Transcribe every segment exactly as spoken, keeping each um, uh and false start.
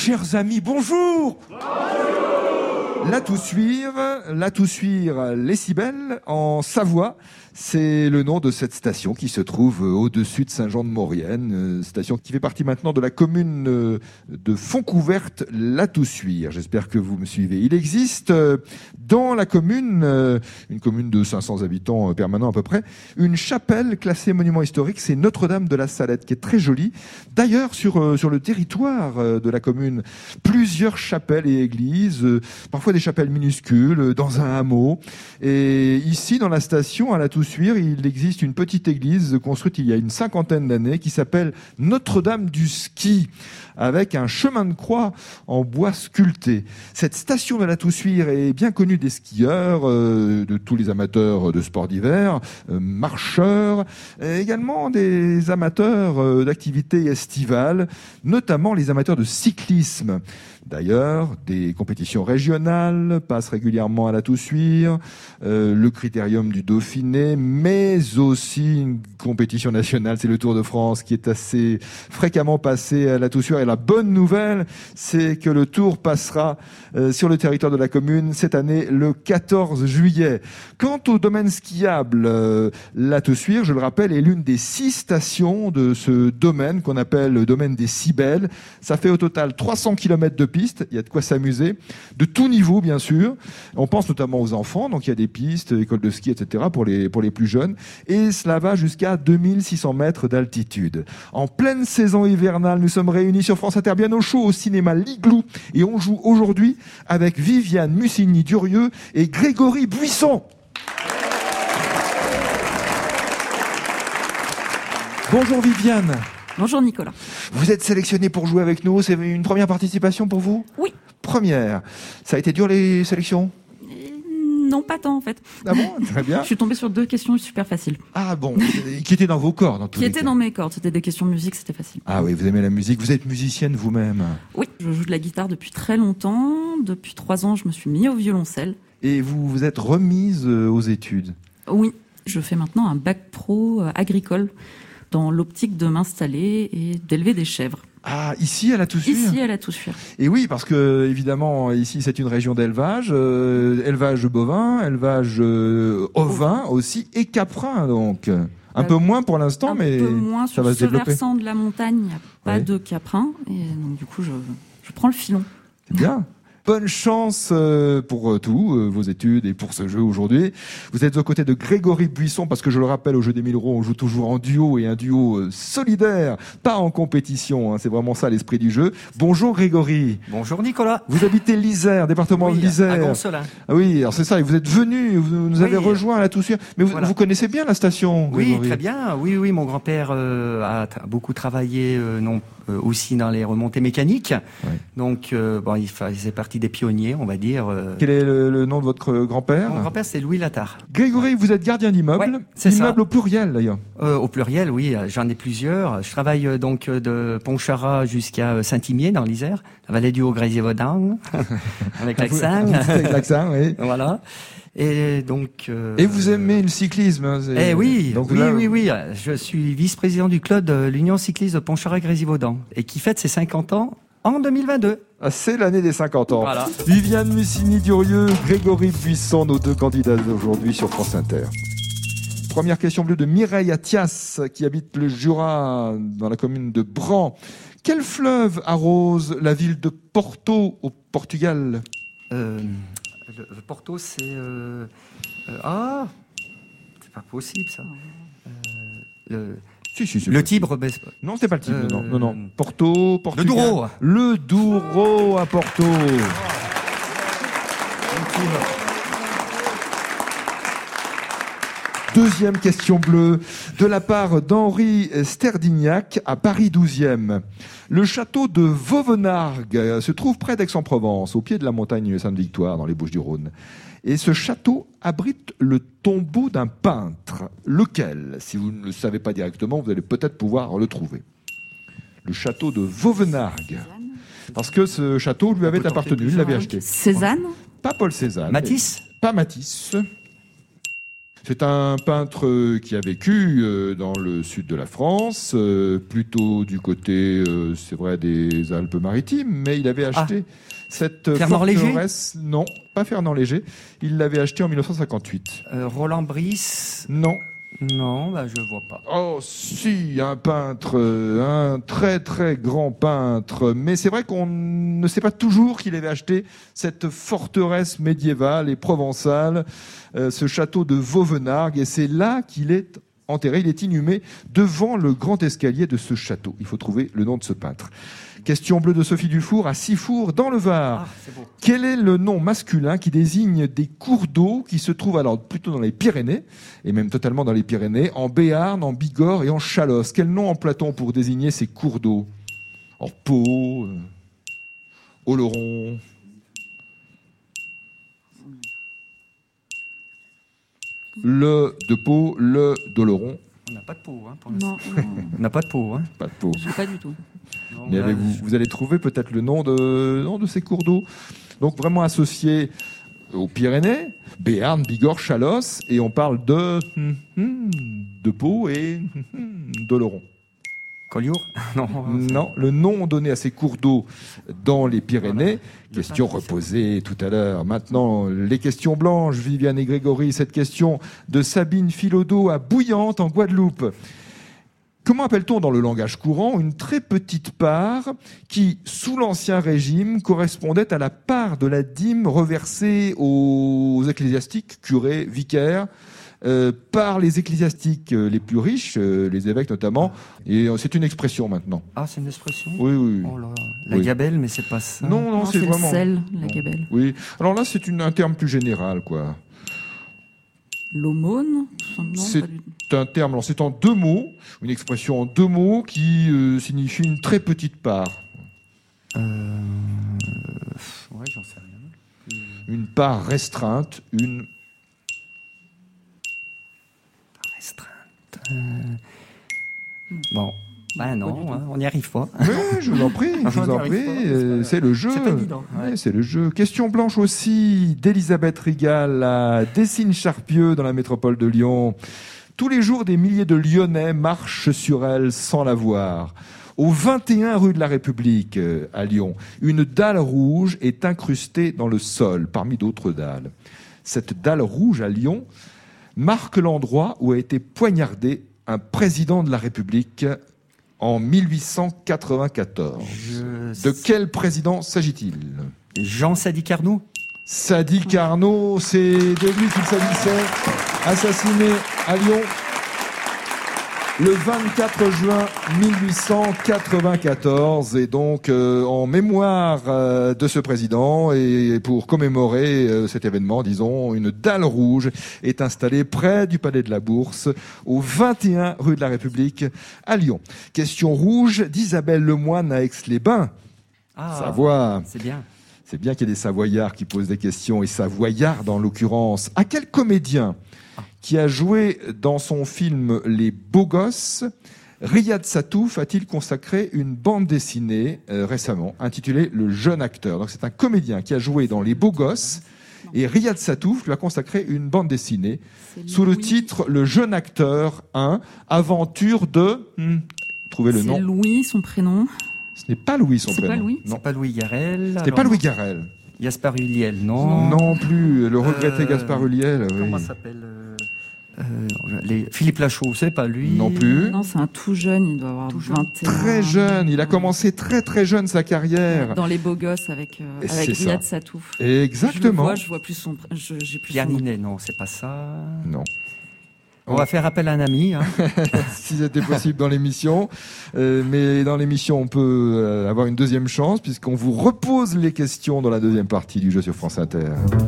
Chers amis, bonjour. Bonjour. La Toussuire, la Toussuire, les Cybèles, en Savoie. C'est le nom de cette station qui se trouve au-dessus de Saint-Jean-de-Maurienne, station qui fait partie maintenant de la commune de Fontcouverte-la Toussuire. J'espère que vous me suivez. Il existe dans la commune, une commune de cinq cents habitants permanents à peu près, une chapelle classée monument historique, c'est Notre-Dame de la Salette, qui est très jolie. D'ailleurs, sur, sur le territoire de la commune, plusieurs chapelles et églises, parfois des chapelles minuscules, dans un hameau. Et ici, dans la station, à la Toussuire, il existe une petite église construite il y a une cinquantaine d'années qui s'appelle Notre-Dame du Ski, avec un chemin de croix en bois sculpté. Cette station de la Toussuire est bien connue des skieurs, euh, de tous les amateurs de sports d'hiver, euh, marcheurs, et également des amateurs euh, d'activités estivales, notamment les amateurs de cyclisme. D'ailleurs, des compétitions régionales passent régulièrement à la Toussuire, euh, le Critérium du Dauphiné, mais aussi une compétition nationale, c'est le Tour de France qui est assez fréquemment passé à la Toussuire. Et la bonne nouvelle, c'est que le Tour passera euh, sur le territoire de la commune cette année, le quatorze juillet. Quant au domaine skiable, euh, la Toussuire, je le rappelle, est l'une des six stations de ce domaine qu'on appelle le domaine des Cybèles. Ça fait au total trois cents kilomètres de pistes. Il y a de quoi s'amuser, de tout niveau bien sûr. On pense notamment aux enfants, donc il y a des pistes, écoles de ski, et cetera pour les, pour les plus jeunes. Et cela va jusqu'à deux mille six cents mètres d'altitude. En pleine saison hivernale, nous sommes réunis sur France Inter, bien au chaud, au cinéma L'Igloo. Et on joue aujourd'hui avec Viviane Musigny-Durieux et Grégory Buisson. Bonjour Viviane. Bonjour Nicolas. Vous êtes sélectionné pour jouer avec nous, c'est une première participation pour vous ? Oui. Première. Ça a été dur les sélections ? Non, pas tant en fait. Ah bon ? Très bien. Je suis tombée sur deux questions super faciles. Ah bon, qui étaient dans vos cordes dans tous Qui les étaient cas. dans mes cordes, c'était des questions de musique, c'était facile. Ah oui, vous aimez la musique, vous êtes musicienne vous-même ? Oui, je joue de la guitare depuis très longtemps. Depuis trois ans, je me suis mis au violoncelle. Et vous vous êtes remise aux études ? Oui, je fais maintenant un bac pro agricole dans l'optique de m'installer et d'élever des chèvres. Ah, ici à la Toussuire ? Ici à la Toussuire. Et oui, parce que évidemment ici c'est une région d'élevage, euh, élevage bovin, élevage euh, ovin aussi et caprin donc. Un bah, peu moins pour l'instant, mais un peu moins ça sur va se ce développer. versant de la montagne, il n'y a pas Oui. de caprin et donc du coup je, je prends le filon. C'est bien. Bonne chance pour tout, vos études et pour ce jeu aujourd'hui. Vous êtes aux côtés de Grégory Buisson, parce que je le rappelle, au jeu des mille euros, on joue toujours en duo et un duo solidaire, pas en compétition. Hein, c'est vraiment ça l'esprit du jeu. Bonjour Grégory. Bonjour Nicolas. Vous habitez l'Isère, département oui, de l'Isère. À Goncelin. Ah oui, alors c'est ça, et vous êtes venu, vous nous avez oui. rejoint à la Toussuire. Mais vous, voilà. vous connaissez bien la station, Grégory ? Oui, très bien. Oui, oui, mon grand-père euh, a t- beaucoup travaillé, euh, non euh, aussi dans les remontées mécaniques. Oui. Donc, euh, bon, il faisait partie des pionniers, on va dire. Euh... Quel est le, le nom de votre grand-père ? Mon grand-père, c'est Louis Lattard. Grégory, vous êtes gardien d'immeuble. Ouais, c'est immeuble ça. Au pluriel, d'ailleurs. Euh, au pluriel, oui, j'en ai plusieurs. Je travaille euh, donc de Pontcharrat jusqu'à Saint-Imier, dans l'Isère, la vallée du Haut-Grésivaudan, avec l'accent. Avec l'accent, oui. Voilà. Et donc. Euh, Et vous aimez le cyclisme, hein, Eh oui, donc oui, là, oui, oui. Je suis vice-président du club de l'Union cycliste de Pontcharrat-Grésivaudan et qui fête ses cinquante ans en deux mille vingt-deux. Ah, c'est l'année des cinquante ans. Voilà. Viviane Musigny-Durieux, Grégory Buisson, nos deux candidats d'aujourd'hui sur France Inter. Première question bleue de Mireille Athias, qui habite le Jura, dans la commune de Bran. Quel fleuve arrose la ville de Porto, au Portugal ? euh, le, le Porto, c'est... Euh, euh, ah c'est pas possible, ça. Euh, le... Si, si, le Tibre, ben, non, c'est pas le Tibre, euh, non, non, non. Porto, Portugal. Le Douro. Le Douro à Porto. Deuxième question bleue, de la part d'Henri Sterdignac à Paris douzième. Le château de Vauvenargues se trouve près d'Aix-en-Provence, au pied de la montagne Sainte-Victoire, dans les Bouches-du-Rhône. Et ce château abrite le tombeau d'un peintre. Lequel ? Si vous ne le savez pas directement, vous allez peut-être pouvoir le trouver. Le château de Vauvenargues. Parce que ce château lui avait appartenu, il l'avait acheté. Cézanne ? Pas Paul Cézanne. Matisse ? Pas Matisse. C'est un peintre qui a vécu dans le sud de la France, plutôt du côté, c'est vrai, des Alpes-Maritimes, mais il avait acheté ah. cette Fernand forteresse. Léger ? Non, pas Fernand Léger. Il l'avait acheté en mille neuf cent cinquante-huit. Euh, Roland Brice ? Non. Non, bah je vois pas. Oh si, un peintre, un très très grand peintre. Mais c'est vrai qu'on ne sait pas toujours qu'il avait acheté cette forteresse médiévale et provençale, euh, ce château de Vauvenargues. Et c'est là qu'il est enterré. Il est inhumé devant le grand escalier de ce château. Il faut trouver le nom de ce peintre. Question bleue de Sophie Dufour à Sifour, dans le Var. Ah, c'est beau. Quel est le nom masculin qui désigne des cours d'eau qui se trouvent alors plutôt dans les Pyrénées, et même totalement dans les Pyrénées, en Béarn, en Bigorre et en Chalosse? Quel nom emploie-t-on pour désigner ces cours d'eau? En Pau, euh, Oloron. Le de Pau, le d'Oloron. On n'a pas de Pau, hein, pour l'instant. Non, non. On n'a pas de Pau, hein. Pas de Pau. Je sais pas du tout. Non, Mais là, avec vous, je... vous allez trouver peut-être le nom de, nom de ces cours d'eau. Donc vraiment associés aux Pyrénées, Béarn, Bigorre, Chalosse, et on parle de, de Pau et d'Oloron. Collioure ? Non. Non, le nom donné à ces cours d'eau dans les Pyrénées. Voilà. Question reposée tout à l'heure. Maintenant, les questions blanches, Viviane et Grégory. Cette question de Sabine Philodeau à Bouillante, en Guadeloupe. Comment appelle-t-on dans le langage courant une très petite part qui, sous l'Ancien Régime, correspondait à la part de la dîme reversée aux ecclésiastiques, curés, vicaires, Euh, par les ecclésiastiques les plus riches, euh, les évêques notamment, et euh, c'est une expression maintenant. Ah, c'est une expression ? Oui, oui. Oh là, la oui. gabelle, mais c'est pas ça. Non, non, non c'est, c'est vraiment... le sel, la gabelle. Oui. Alors là, c'est une, un terme plus général, quoi. L'aumône ? Non, c'est pas du... un terme, alors c'est en deux mots, une expression en deux mots qui euh, signifie une très petite part. Euh... Ouais, j'en sais rien. Une part restreinte, une... Euh... Bon, ben non, hein, on n'y arrive pas. Oui, je vous en prie, je vous en prie. Euh, c'est le jeu. C'est pas évident. Ouais. Ouais, c'est le jeu. Question blanche aussi d'Elisabeth Rigal à Dessines-Charpieu dans la métropole de Lyon. Tous les jours, des milliers de Lyonnais marchent sur elle sans la voir. Au vingt et un rue de la République euh, à Lyon, une dalle rouge est incrustée dans le sol, parmi d'autres dalles. Cette dalle rouge à Lyon marque l'endroit où a été poignardé un président de la République en mille huit cent quatre-vingt-quatorze. Je... De quel président s'agit-il ? Jean Sadi Carnot. Sadi Carnot, c'est de lui qu'il s'agissait, assassiné à Lyon le vingt-quatre juin mille huit cent quatre-vingt-quatorze, et donc euh, en mémoire euh, de ce président et pour commémorer euh, cet événement, disons, une dalle rouge est installée près du Palais de la Bourse, au vingt et un rue de la République à Lyon. Question rouge d'Isabelle Lemoine à Aix-les-Bains, ah, Savoie. C'est bien. C'est bien qu'il y ait des Savoyards qui posent des questions, et Savoyards en l'occurrence. À quel comédien qui a joué dans son film Les Beaux Gosses, Riyad Satouf a-t-il consacré une bande dessinée euh, récemment intitulée Le Jeune Acteur? Donc c'est un comédien qui a joué dans Les Beaux Gosses, et Riyad Satouf lui a consacré une bande dessinée sous le titre Le Jeune Acteur un, aventure de... Hmm, trouvez le c'est nom. C'est Louis, son prénom. Ce n'est pas Louis, son c'est prénom. Pas Louis. Non, pas Louis Garrel. Ce n'est pas Louis Garrel. Gaspard Ulliel, non. Non plus, le regretté euh, Gaspard Ulliel. Comment oui. ça s'appelle euh, euh, les... Philippe Lachaud, c'est pas lui. Non plus. Non, c'est un tout jeune, il doit avoir tout vingt et un. Très jeune, il a commencé très très jeune sa carrière. Dans Les Beaux Gosses avec, euh, avec Riyad Satouf. Exactement. Je le vois, je vois plus son... Je, j'ai plus Pierre son nom. Ninet, non, c'est pas ça. Non. On va faire appel à un ami. Hein. Si c'était possible dans l'émission. Euh, mais dans l'émission, on peut euh, avoir une deuxième chance puisqu'on vous repose les questions dans la deuxième partie du jeu sur France Inter.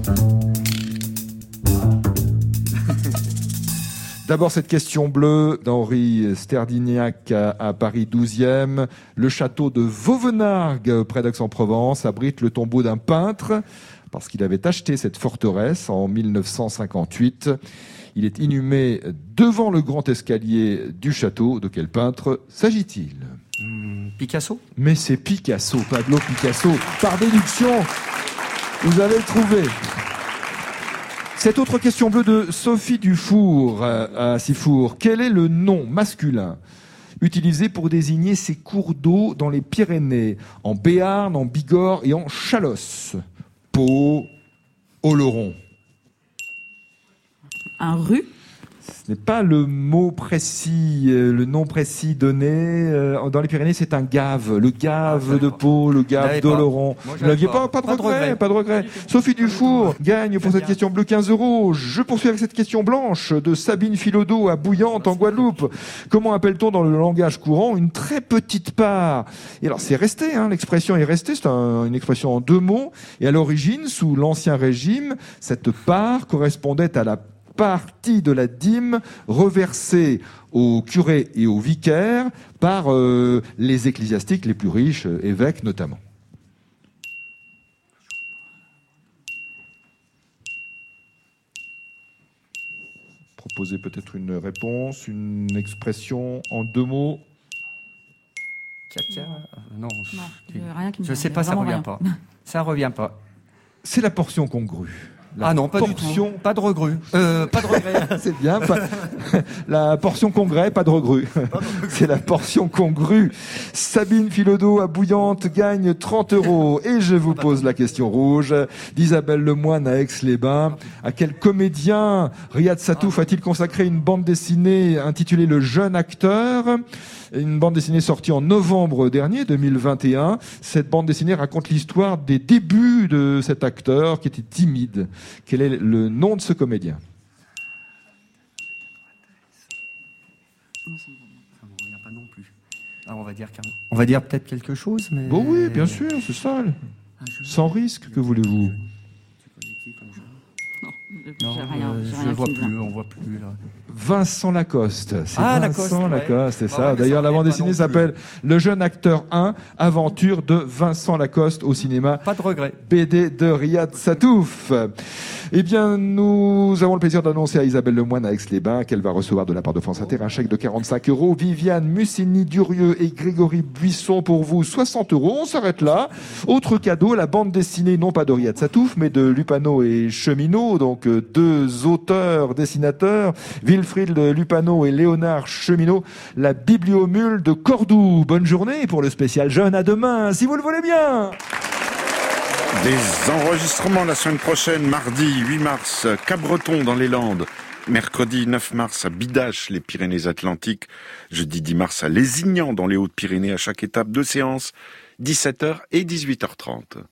D'abord, cette question bleue d'Henri Sterdignac à, à Paris douzième. Le château de Vauvenargues, près d'Aix-en-Provence, abrite le tombeau d'un peintre parce qu'il avait acheté cette forteresse en mille neuf cent cinquante-huit. Il est inhumé devant le grand escalier du château. De quel peintre s'agit-il ? Hum, Picasso ? Mais c'est Picasso, Pablo Picasso. Par déduction, vous avez trouvé. Cette autre question bleue de Sophie Dufour à Sifour. Quel est le nom masculin utilisé pour désigner ces cours d'eau dans les Pyrénées, en Béarn, en Bigorre et en Chalosse? Pau, Oloron. Un rue? Ce n'est pas le mot précis, euh, le nom précis donné. Euh, dans les Pyrénées, c'est un gave. Le gave de Pau, le gave d'Oloron. Vous n'aviez pas, pas, pas de regret, pas de regret. Sophie Dufour gagne pour cette question bleue quinze euros. Je poursuis avec cette question blanche de Sabine Philodeau à Bouillante en Guadeloupe. Comment appelle-t-on dans le langage courant une très petite part? Et alors, c'est resté, hein, l'expression est restée. C'est un, une expression en deux mots. Et à l'origine, sous l'Ancien Régime, cette part correspondait à la partie de la dîme reversée aux curés et aux vicaires par euh, les ecclésiastiques les plus riches, évêques notamment. Proposez peut-être une réponse, une expression en deux mots. Tcha-tcha, euh, non, Non, je, rien qui me je sais pas, ça revient rien. pas. Ça revient pas. C'est la portion congrue. La ah non, pas portion... du tout. Pas de regru. Euh, pas de regret. C'est bien. Pas... La portion congrès, pas de regru. C'est la portion congrue. Sabine Philodeau à Bouillante gagne trente euros. Et je vous pose la question rouge d'Isabelle Lemoine à Aix-les-Bains. À quel comédien Riyad Satouf a-t-il consacré une bande dessinée intitulée Le Jeune Acteur? Une bande dessinée sortie en novembre dernier, deux mille vingt et un. Cette bande dessinée raconte l'histoire des débuts de cet acteur qui était timide. Quel est le nom de ce comédien? Ça me revient pas non plus. Ah, on va dire, on va dire peut-être quelque chose, mais. Bon oui, bien sûr, c'est ça. Sans risque, que voulez-vous? Non, j'ai rien, euh, j'ai je rien ne vois qui plus, vient. on voit plus là. Vincent Lacoste. C'est ah, Vincent Lacoste, Lacoste, c'est ouais. ça. Ouais, D'ailleurs, ça la bande pas dessinée s'appelle Le Jeune Acteur un, aventure de Vincent Lacoste au cinéma. Pas de regret. B D de Riyad Satouf. Eh bien, nous avons le plaisir d'annoncer à Isabelle Lemoine à Aix-les-Bains qu'elle va recevoir de la part de France Inter un chèque de quarante-cinq euros. Viviane Mussini-Durieux et Grégory Buisson pour vous, soixante euros. On s'arrête là. Autre cadeau, la bande dessinée, non pas de Riyad Satouf, mais de Lupano et Cheminot, donc deux auteurs, dessinateurs, Wilfried Lupano et Léonard Cheminot, la Bibliomule de Cordoue. Bonne journée pour le spécial jeune. À demain, si vous le voulez bien. Des enregistrements la semaine prochaine, mardi huit mars, Cap-Breton dans les Landes. Mercredi neuf mars à Bidache, les Pyrénées-Atlantiques. Jeudi dix mars à Lézignan dans les Hautes-Pyrénées, à chaque étape deux séances, dix-sept heures et dix-huit heures trente.